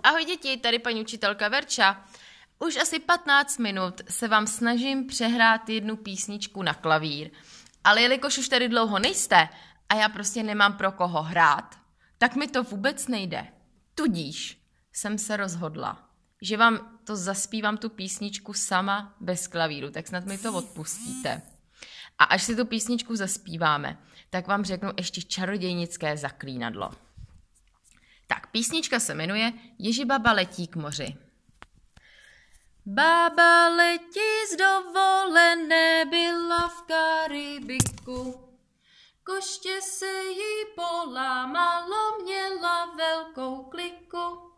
Ahoj děti, tady paní učitelka Verča. Už asi 15 minut se vám snažím přehrát jednu písničku na klavír, ale jelikož už tady dlouho nejste a já prostě nemám pro koho hrát, tak mi to vůbec nejde. Tudíž jsem se rozhodla, že vám to zaspívám tu písničku sama bez klavíru, tak snad mi to odpustíte. A až si tu písničku zaspíváme, tak vám řeknu ještě čarodějnické zaklínadlo. Tak, písnička se jmenuje Ježibaba letí k moři. Baba letí z dovolené, byla v Karibiku. Koště se jí polámalo, měla velkou kliku.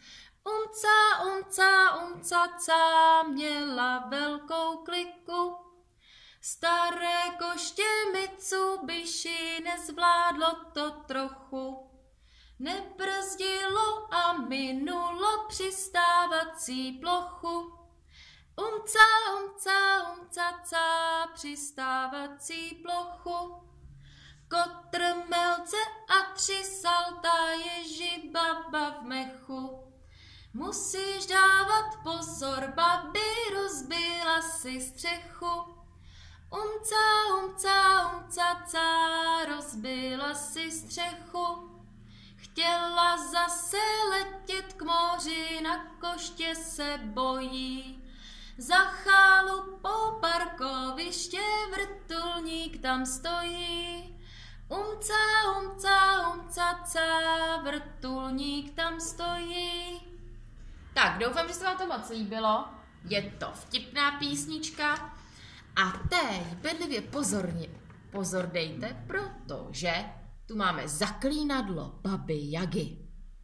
Umca, měla velkou kliku. Staré koště Mitsubishi nezvládlo to trochu. Nebrzdilo a minulo přistávací plochu. Umca, přistávací plochu. Kotr melce a 3 salta, ježibaba v mechu. Musíš dávat pozor, babi, rozbila si střechu. Umca, rozbila si střechu. Chtěla zase letět k moři, na koště se bojí. Za chalupou parkoviště vrtulník tam stojí. Umca, vrtulník tam stojí. Tak, doufám, že se vám to moc líbilo. Je to vtipná písnička. A teď bedlivě pozor dejte, protože tu máme zaklínadlo baby Jagi.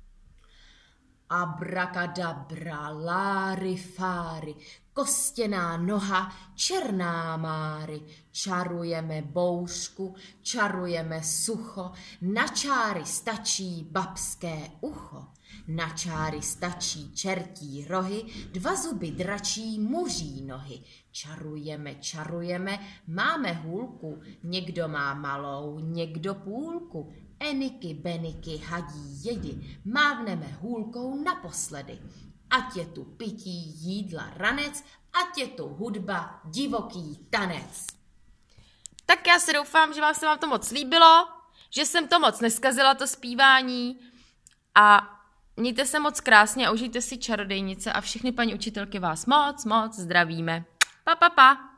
Abrakadabra, lárifáry, kostěná noha, černá máry. Čarujeme bouřku, čarujeme sucho, na čáry stačí babské ucho. Na čáry stačí čertí rohy, 2 zuby dračí muří nohy. Čarujeme, máme hůlku, někdo má malou, někdo půlku. Eniky, beniky, hadí jedi, mávneme hůlkou naposledy. Ať je tu pití, jídla, ranec, ať je tu hudba, divoký tanec. Tak já si doufám, že se vám to moc líbilo, že jsem to moc neskazila, to zpívání, a mějte se moc krásně a užijte si čarodejnice a všechny paní učitelky vás moc zdravíme. Pa.